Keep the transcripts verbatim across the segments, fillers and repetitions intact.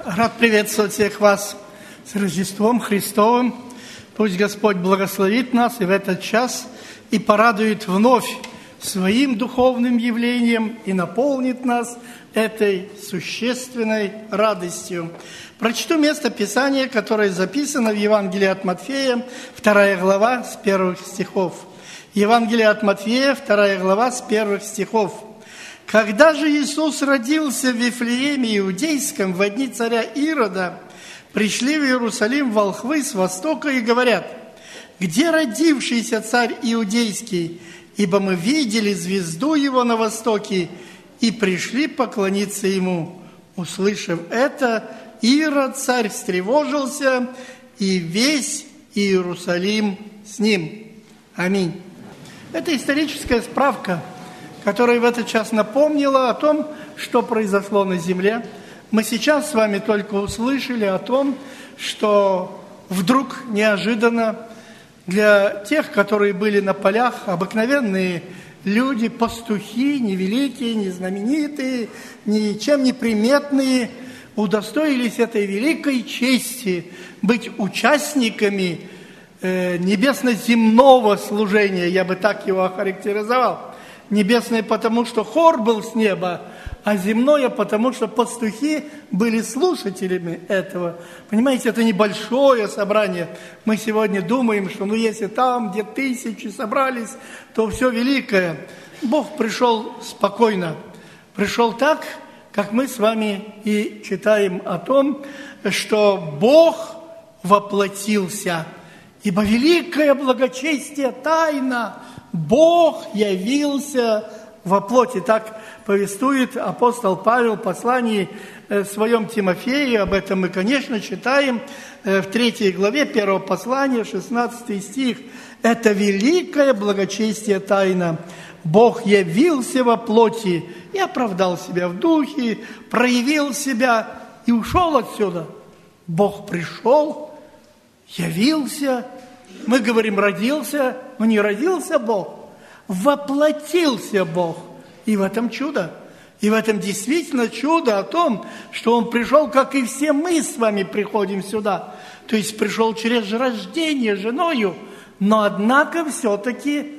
Рад приветствовать всех вас с Рождеством Христовым. Пусть Господь благословит нас и в этот час и порадует вновь своим духовным явлением и наполнит нас этой существенной радостью. Прочту место Писания, которое записано в Евангелии от Матфея, вторая глава, с первых стихов. Евангелие от Матфея, вторая глава, с первых стихов. «Когда же Иисус родился в Вифлееме Иудейском во дни царя Ирода, пришли в Иерусалим волхвы с востока и говорят: где родившийся царь Иудейский? Ибо мы видели звезду его на востоке и пришли поклониться ему». Услышав это, Ирод царь встревожился, и весь Иерусалим с ним. Аминь. Это историческая справка, которая в этот час напомнила о том, что произошло на земле. Мы сейчас с вами только услышали о том, что вдруг неожиданно для тех, которые были на полях, обыкновенные люди, пастухи, невеликие, незнаменитые, ничем не приметные, удостоились этой великой чести быть участниками э, небесно-земного служения, я бы так его охарактеризовал. Небесное, потому что хор был с неба, а земное, потому что пастухи были слушателями этого. Понимаете, это небольшое собрание. Мы сегодня думаем, что ну если там, где тысячи собрались, то все великое. Бог пришел спокойно. Пришел так, как мы с вами и читаем о том, что Бог воплотился. Ибо великое благочестие тайна. Бог явился во плоти. Так повествует апостол Павел в послании своем Тимофею. Об этом мы, конечно, читаем в третьей главе первого послания, шестнадцатый стих. Это великое благочестие тайна. Бог явился во плоти и оправдал себя в духе, проявил себя и ушел отсюда. Бог пришел, явился. Мы говорим, родился, но не родился Бог, воплотился Бог. И в этом чудо. И в этом действительно чудо о том, что Он пришел, как и все мы с вами приходим сюда. То есть пришел через рождение женою, но однако все-таки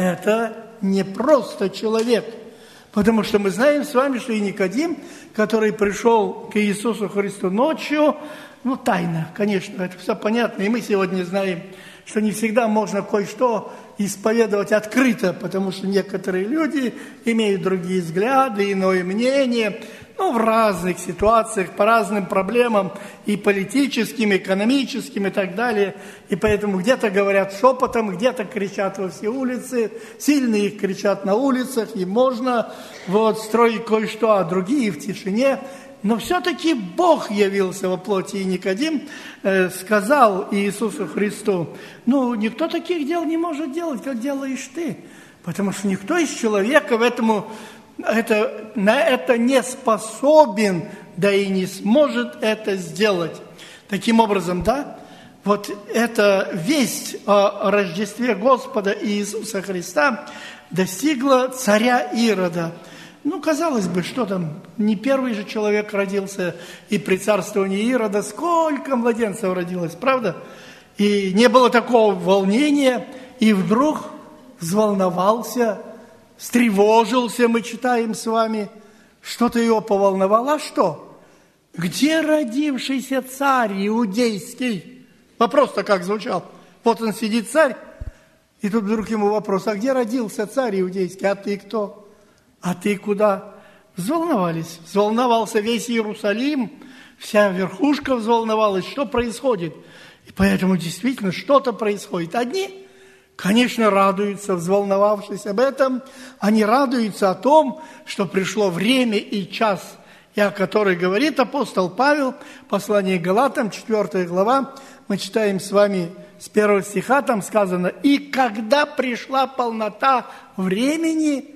это не просто человек. Потому что мы знаем с вами, что и Никодим, который пришел к Иисусу Христу ночью, ну, тайно, конечно, это все понятно. И мы сегодня знаем, что не всегда можно кое-что исповедовать открыто, потому что некоторые люди имеют другие взгляды, иное мнение, ну, в разных ситуациях, по разным проблемам, и политическим, и экономическим, и так далее. И поэтому где-то говорят шепотом, где-то кричат во все улицы, сильные их кричат на улицах, и можно вот строить кое-что, а другие в тишине. Но все-таки Бог явился во плоти, и Никодим э, сказал Иисусу Христу: ну, никто таких дел не может делать, как делаешь ты, потому что никто из человека в этому, это, на это не способен, да и не сможет это сделать. Таким образом, да, вот эта весть о Рождестве Господа Иисуса Христа достигла царя Ирода. Ну, казалось бы, что там, не первый же человек родился, и при царствовании Ирода сколько младенцев родилось, правда? И не было такого волнения, и вдруг взволновался, встревожился, мы читаем с вами, что-то его поволновало. А что? Где родившийся царь иудейский? Вопрос-то как звучал. Вот он сидит, царь, и тут вдруг ему вопрос: а где родился царь иудейский? А ты кто? А ты куда? Взволновались. Взволновался весь Иерусалим, вся верхушка взволновалась. Что происходит? И поэтому действительно что-то происходит. Одни, конечно, радуются, взволновавшись об этом. Они радуются о том, что пришло время и час, и о которой говорит апостол Павел, послание к Галатам, четвёртая глава. Мы читаем с вами с первого стиха, там сказано: «И когда пришла полнота времени,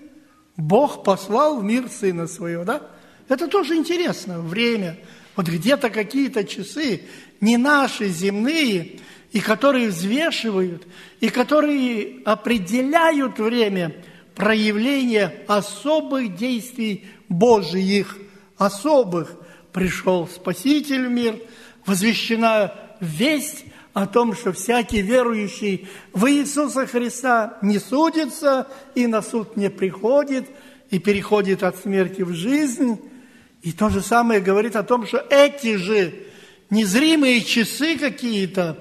Бог послал в мир Сына Своего». Да? Это тоже интересно, время. Вот где-то какие-то часы, не наши земные, и которые взвешивают, и которые определяют время проявления особых действий Божьих, особых, пришел Спаситель в мир, возвещена весть о том, что всякий верующий в Иисуса Христа не судится и на суд не приходит, и переходит от смерти в жизнь. И то же самое говорит о том, что эти же незримые часы какие-то,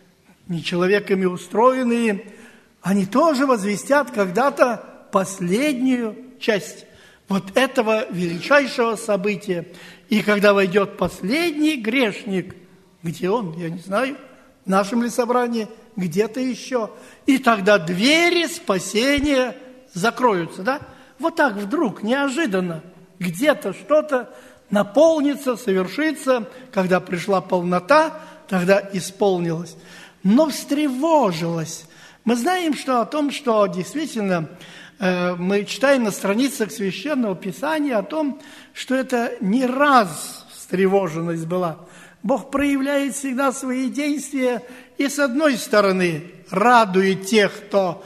не человеками устроенные, они тоже возвестят когда-то последнюю часть вот этого величайшего события. И когда войдет последний грешник, где он, я не знаю, в нашем ли собрании, где-то еще, и тогда двери спасения закроются, да? Вот так вдруг, неожиданно, где-то что-то наполнится, совершится, когда пришла полнота, тогда исполнилось. Но встревожилась. Мы знаем, что о том, что действительно э, мы читаем на страницах Священного Писания о том, что это не раз встревоженность была. Бог проявляет всегда свои действия и, с одной стороны, радует тех, кто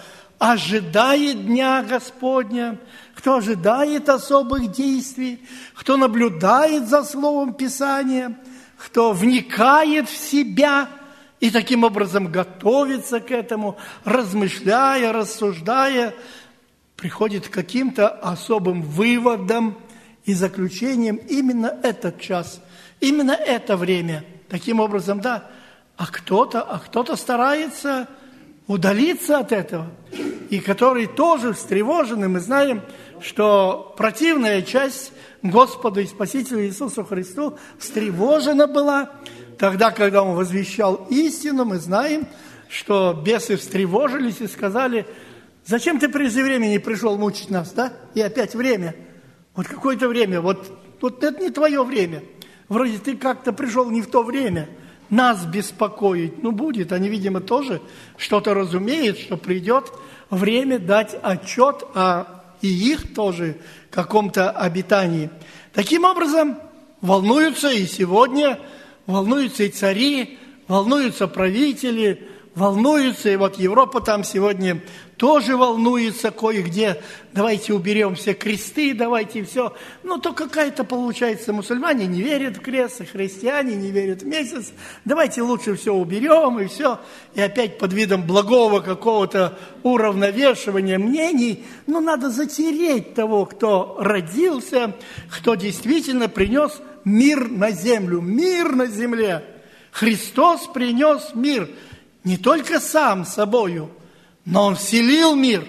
ожидает Дня Господня, кто ожидает особых действий, кто наблюдает за Словом Писания, кто вникает в себя и таким образом готовится к этому, размышляя, рассуждая, приходит к каким-то особым выводам и заключениям именно этот час, именно это время. Таким образом, да, а кто-то, а кто-то старается удалиться от этого, и который тоже встревожен, и мы знаем, что противная часть Господу и Спасителю Иисусу Христу встревожена была. Тогда, когда Он возвещал истину, мы знаем, что бесы встревожились и сказали: зачем ты прежде времени пришел мучить нас, да? И опять время. Вот какое-то время, вот, вот это не твое время. Вроде ты как-то пришел не в то время. Нас беспокоить, ну, будет. Они, видимо, тоже что-то разумеют, что придет время дать отчет о и их тоже каком-то обитании. Таким образом, волнуются и сегодня, волнуются и цари, волнуются правители, волнуются, и вот Европа там сегодня тоже волнуется кое-где. Давайте уберем все кресты, давайте все. Ну, то какая-то получается, мусульмане не верят в крест, и христиане не верят в месяц. Давайте лучше все уберем, и все. И опять под видом благого какого-то уравновешивания мнений, ну, надо затереть того, кто родился, кто действительно принес мир на землю, мир на земле. Христос принес мир не только сам собою, но Он вселил мир.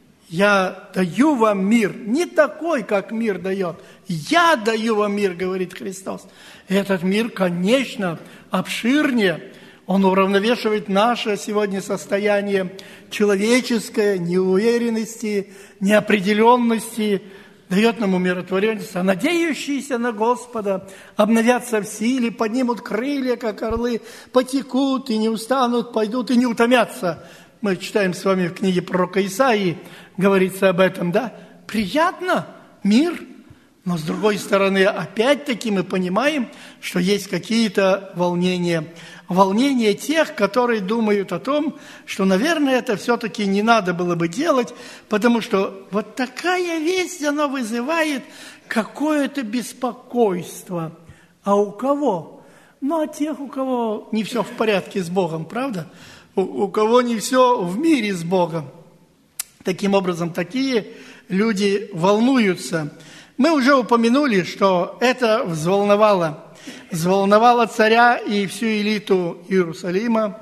Я даю вам мир, не такой, как мир дает. Я даю вам мир, говорит Христос. И этот мир, конечно, обширнее. Он уравновешивает наше сегодня состояние человеческое, неуверенности, неопределенности, дает нам умиротворенность, а надеющиеся на Господа обновятся в силе, поднимут крылья, как орлы, потекут и не устанут, пойдут и не утомятся. Мы читаем с вами в книге пророка Исаии, говорится об этом, да? Приятно, мир, но с другой стороны, опять-таки мы понимаем, что есть какие-то волнения. Волнения тех, которые думают о том, что, наверное, это все-таки не надо было бы делать, потому что вот такая весть, она вызывает какое-то беспокойство. А у кого? Ну, а тех, у кого не все в порядке с Богом, правда? У, у кого не все в мире с Богом. Таким образом, такие люди волнуются. Мы уже упомянули, что это взволновало. Взволновало царя и всю элиту Иерусалима.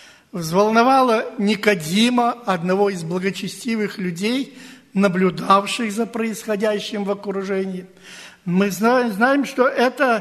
Взволновало Никодима, одного из благочестивых людей, наблюдавших за происходящим в окружении. Мы знаем, знаем, что это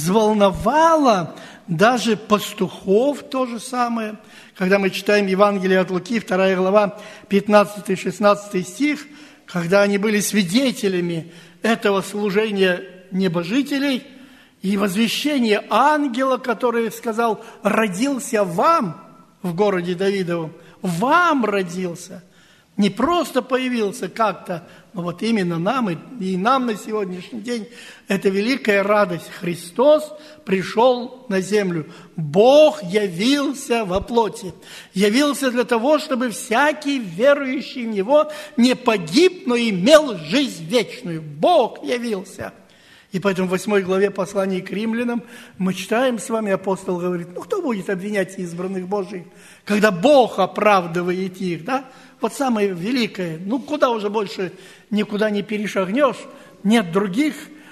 взволновало даже пастухов, то же самое. Когда мы читаем Евангелие от Луки, вторая глава, пятнадцатый-шестнадцатый стих, когда они были свидетелями этого служения небожителей и возвещения ангела, который сказал: «Родился вам в городе Давидовом, вам родился». Не просто появился как-то, но вот именно нам, и, и нам на сегодняшний день это великая радость. Христос пришел на землю. Бог явился во плоти. Явился для того, чтобы всякий верующий в Него не погиб, но имел жизнь вечную. Бог явился. И поэтому в восьмой главе послания к римлянам мы читаем с вами, апостол говорит, ну кто будет обвинять избранных Божьих, когда Бог оправдывает их, да? Вот самое великое, ну куда уже больше никуда не перешагнешь, нет других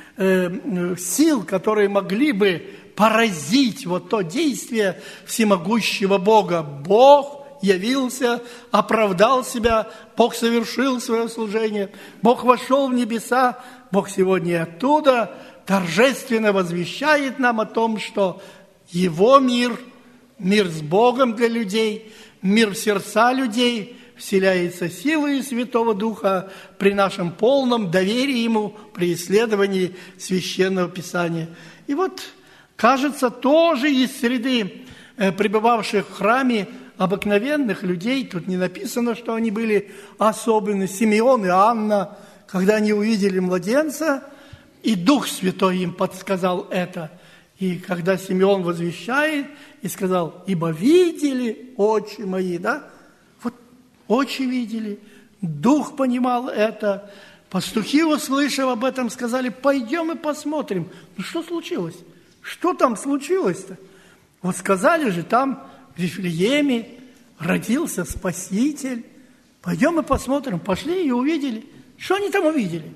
э, сил, которые могли бы поразить вот то действие всемогущего Бога. Бог явился, оправдал себя, Бог совершил свое служение, Бог вошел в небеса, Бог сегодня оттуда торжественно возвещает нам о том, что Его мир, мир с Богом для людей, мир в сердца людей вселяется силой Святого Духа при нашем полном доверии Ему, при исследовании Священного Писания. И вот, кажется, тоже из среды пребывавших в храме обыкновенных людей, тут не написано, что они были особенны, Симеон и Анна, когда они увидели младенца, и Дух Святой им подсказал это. И когда Симеон возвещает и сказал, ибо видели очи мои, да? Вот очи видели, Дух понимал это. Пастухи, услышав об этом, сказали, пойдем и посмотрим. Ну что случилось? Что там случилось-то? Вот сказали же, там в Вифлееме родился Спаситель. Пойдем и посмотрим. Пошли и увидели. Что они там увидели?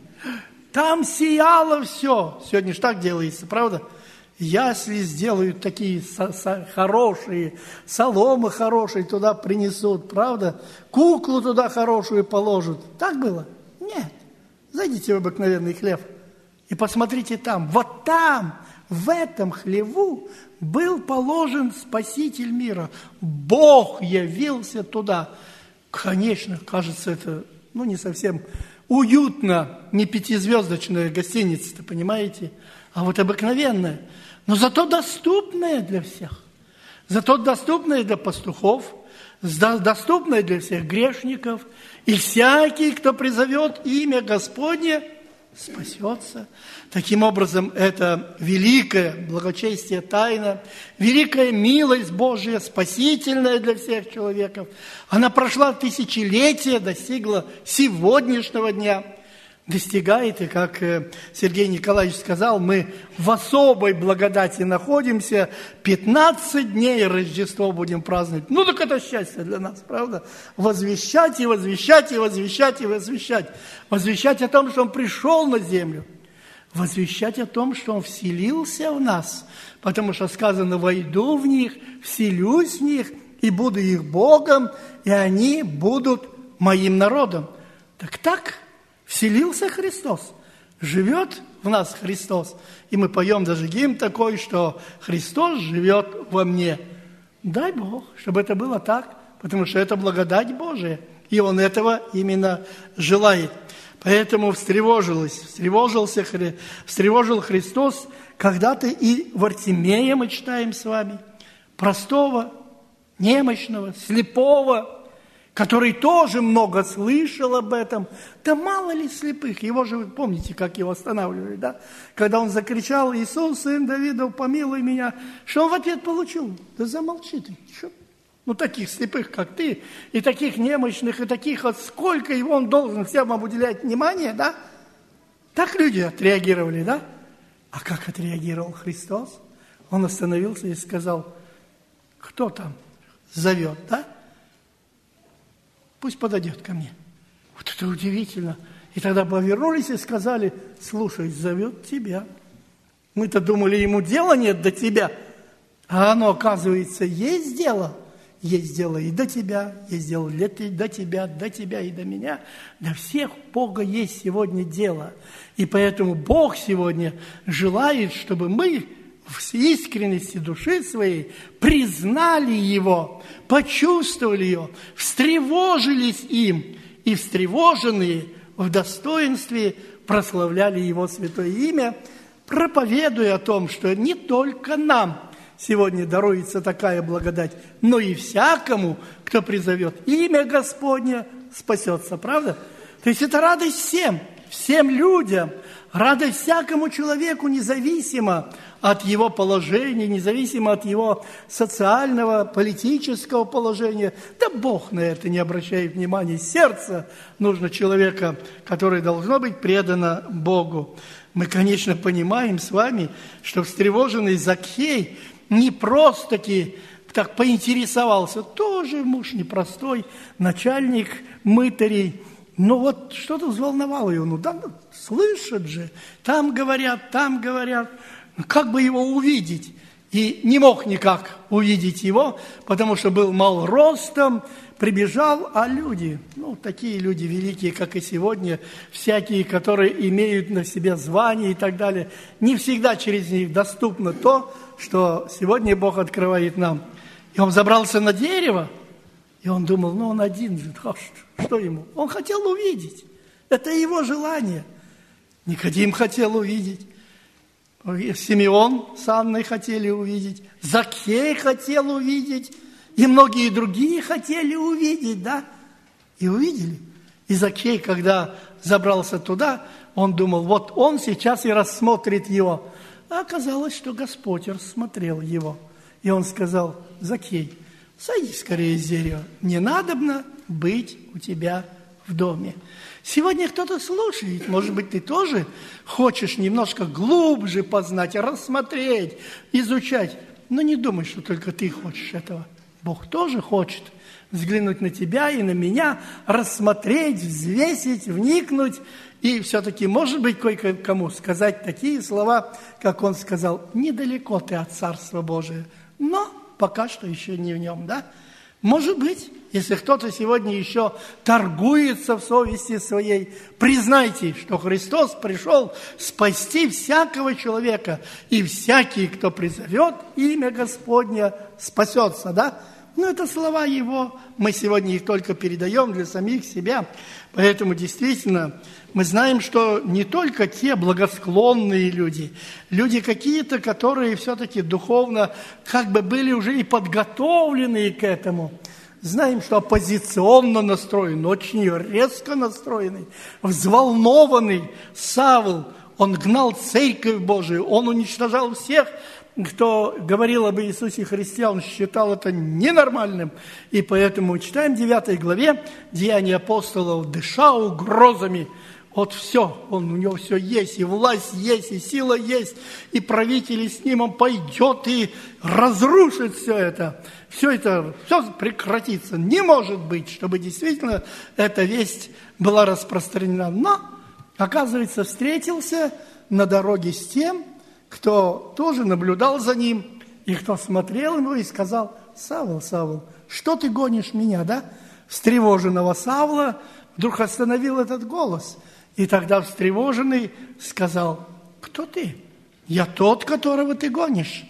Там сияло все. Сегодня же так делается, правда? Ясли сделают такие со- со- хорошие, соломы хорошие туда принесут, правда? Куклу туда хорошую положат. Так было? Нет. Зайдите в обыкновенный хлев и посмотрите там. Вот там, в этом хлеву был положен Спаситель мира. Бог явился туда. Конечно, кажется, это ну, не совсем уютно, не пятизвездочная гостиница, понимаете, а вот обыкновенная. Но зато доступная для всех. Зато доступная для пастухов, доступная для всех грешников. И всякий, кто призовет имя Господне, спасется. Таким образом, это великое благочестие тайна, великая милость Божья, спасительная для всех человеков. Она прошла тысячелетия, достигла сегодняшнего дня, достигает, и как Сергей Николаевич сказал, мы в особой благодати находимся, пятнадцать дней Рождество будем праздновать. Ну, так это счастье для нас, правда? Возвещать и возвещать и возвещать и возвещать. Возвещать о том, что Он пришел на землю. Возвещать о том, что Он вселился в нас, потому что сказано, войду в них, вселюсь в них, и буду их Богом, и они будут моим народом. Так так вселился Христос, живет в нас Христос. И мы поем даже гимн такой, что Христос живет во мне. Дай Бог, чтобы это было так, потому что это благодать Божия, и Он этого именно желает. Поэтому встревожилось, встревожился, встревожил Христос когда-то и в Артемия мы читаем с вами, простого, немощного, слепого, который тоже много слышал об этом. Да мало ли слепых, его же, вы помните, как его останавливали, да? Когда он закричал, Иисус, сын Давидов, помилуй меня, что он в ответ получил? Да замолчи ты, что? Ну, таких слепых, как ты, и таких немощных, и таких, вот сколько его он должен всем уделять внимание, да? Так люди отреагировали, да? А как отреагировал Христос? Он остановился и сказал, кто там зовет, да? Пусть подойдет ко мне. Вот это удивительно. И тогда повернулись и сказали, слушай, зовет тебя. Мы-то думали, ему дела нет до тебя. А оно, оказывается, есть дело. Есть дело и до тебя, есть дело до тебя, до тебя и до меня. До всех Бога есть сегодня дело. И поэтому Бог сегодня желает, чтобы мы в искренности души своей признали Его, почувствовали Его, встревожились им, и встревоженные в достоинстве прославляли Его святое имя, проповедуя о том, что не только нам сегодня даруется такая благодать, но и всякому, кто призовет имя Господне, спасется, правда? То есть это радость всем, всем людям, радость всякому человеку, независимо от его положения, независимо от его социального, политического положения. Да Бог на это не обращает внимания. Сердце нужно человека, которое должно быть предано Богу. Мы, конечно, понимаем с вами, что встревоженный Закхей не просто-таки так поинтересовался. Тоже муж непростой, начальник мытарей. Но вот что-то взволновало его. Ну да, слышат же, там говорят, там говорят. Как бы его увидеть? И не мог никак увидеть его, потому что был мал ростом, прибежал, а люди, ну, такие люди великие, как и сегодня, всякие, которые имеют на себе звание и так далее, не всегда через них доступно то, что сегодня Бог открывает нам. И он забрался на дерево, и он думал, ну, он один же, а что, что ему? Он хотел увидеть, это его желание. Никодим хотел увидеть. Симеон с Анной хотели увидеть, Закхей хотел увидеть, и многие другие хотели увидеть, да? И увидели. И Закхей, когда забрался туда, он думал, вот он сейчас и рассмотрит его. А оказалось, что Господь рассмотрел его. И он сказал, Закхей, сойди скорее с дерева, не надобно быть у тебя в доме. Сегодня кто-то слушает, может быть, ты тоже хочешь немножко глубже познать, рассмотреть, изучать. Но не думай, что только ты хочешь этого. Бог тоже хочет взглянуть на тебя и на меня, рассмотреть, взвесить, вникнуть. И все-таки, может быть, кое-кому сказать такие слова, как он сказал, недалеко ты от Царства Божия, но пока что еще не в нем, да? Может быть, если кто-то сегодня еще торгуется в совести своей, признайте, что Христос пришел спасти всякого человека, и всякий, кто призовет имя Господня, спасется, да? Но это слова Его, мы сегодня их только передаем для самих себя, поэтому действительно мы знаем, что не только те благосклонные люди, люди какие-то, которые все-таки духовно как бы были уже и подготовлены к этому. Знаем, что оппозиционно настроен, очень резко настроенный, взволнованный Савл, он гнал Церковь Божию, он уничтожал всех, кто говорил об Иисусе Христе, он считал это ненормальным. И поэтому читаем в девятой главе Деяния апостолов, дыша угрозами. Вот все, он, у него все есть, и власть есть, и сила есть, и правители с ним, он пойдет и разрушит все это. Все это, все прекратится. Не может быть, чтобы действительно эта весть была распространена. Но, оказывается, встретился на дороге с тем, кто тоже наблюдал за ним, и кто смотрел ему и сказал, Савл, Савл, что ты гонишь меня, да? Встревоженного Савла вдруг остановил этот голос. И тогда встревоженный сказал, кто ты? Я тот, которого ты гонишь.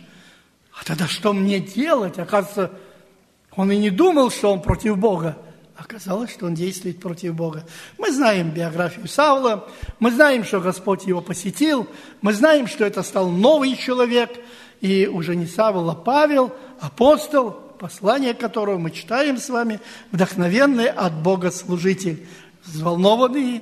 А тогда что мне делать? Оказывается, он и не думал, что он против Бога. Оказалось, что он действует против Бога. Мы знаем биографию Савла, мы знаем, что Господь его посетил, мы знаем, что это стал новый человек, и уже не Савл, а Павел, апостол, послание которого мы читаем с вами, вдохновенный от Бога служитель, взволнованные,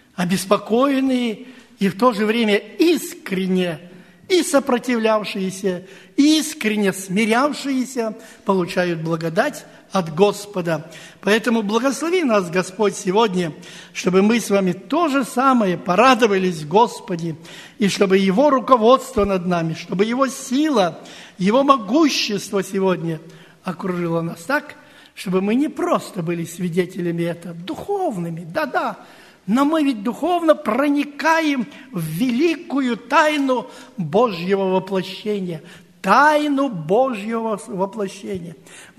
обеспокоенные и в то же время искренне и сопротивлявшиеся, и искренне смирявшиеся получают благодать от Господа. Поэтому благослови нас, Господь, сегодня, чтобы мы с вами то же самое порадовались в Господе, и чтобы Его руководство над нами, чтобы Его сила, Его могущество сегодня окружило нас так, чтобы мы не просто были свидетелями этого, духовными, да-да, но мы ведь духовно проникаем в великую тайну Божьего воплощения, тайну Божьего воплощения.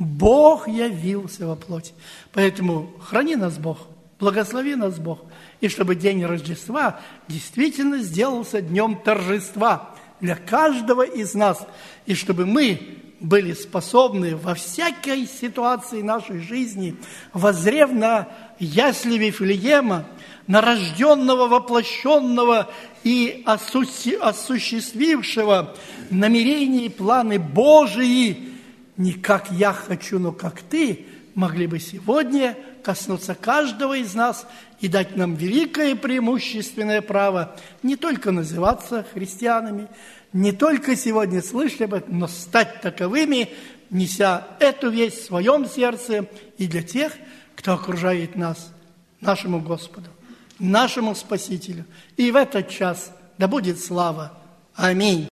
Бог явился во плоти. Поэтому храни нас Бог, благослови нас Бог, и чтобы день Рождества действительно сделался днем торжества для каждого из нас, и чтобы мы были способны во всякой ситуации нашей жизни, воззрев на ясли Вифлеема, на рожденного, воплощенного и осуществившего намерения и планы Божии, не как я хочу, но как ты, могли бы сегодня коснуться каждого из нас и дать нам великое преимущественное право не только называться христианами, не только сегодня слышать об этом, но стать таковыми, неся эту весть в своем сердце и для тех, кто окружает нас, нашему Господу, нашему Спасителю. И в этот час Да будет слава. Аминь.